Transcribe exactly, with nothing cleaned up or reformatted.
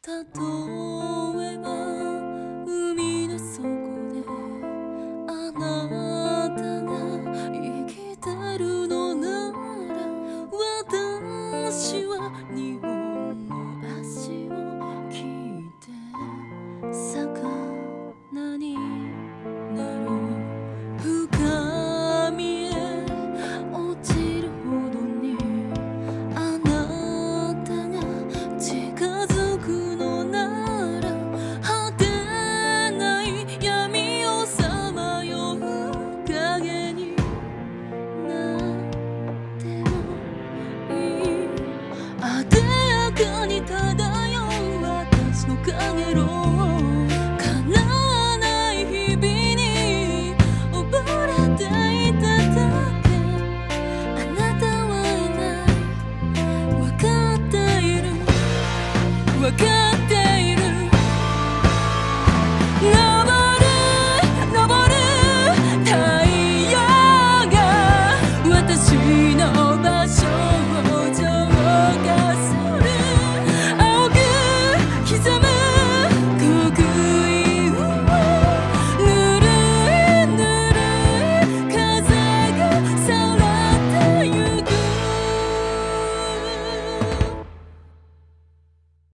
例えば海の底であなたが生きてるのなら、私は日本の足を引いて魚になる。深みへ落ちるほどにあなたが近づくのなら、果てない闇をさまよう影になってもいい。あでやかに漂う私のかげろう、叶わない日々に溺れていただけ。あなたはいない、わかっている、わかっている